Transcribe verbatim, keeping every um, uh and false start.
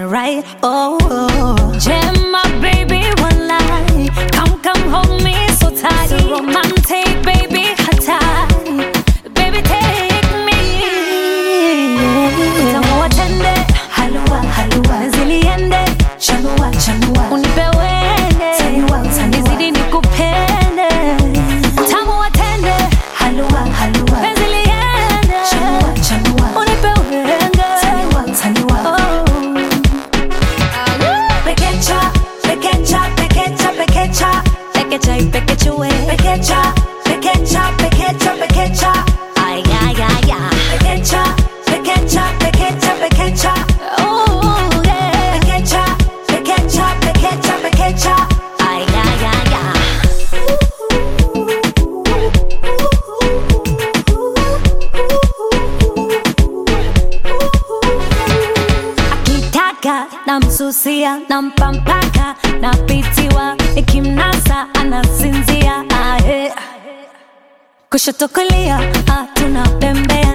right. Oh, oh. Jam, my baby, one lie. Come, come, hold me so tight. So romantic, baby, hot tight. Baby, take me. Utamu tende, halua, halua. Ziliende, chanua, chanua. Unipe wende, taniwa, taniwa. Nizidi nikupende. Utamu tende, halua, halua. Ziliende, chanua, chanua. Unipe wende, taniwa, taniwa. Oh. Pekecha, pekecha, pekecha, pekecha. Pekecha, pekecha, we. Pekecha, pekecha, pekecha, pekecha. Ay, ay, ay, ay. Pekecha, pekecha, pekecha, pekecha. Oh, yeah. Pekecha, pekecha, pekecha, pekecha. Ay, ay, ay, ay. Akitaka namsusia, nampampaka, napitiwa, nikimnasa anasinzia. Ahe. Kushoto kulia, ah, tunabembea.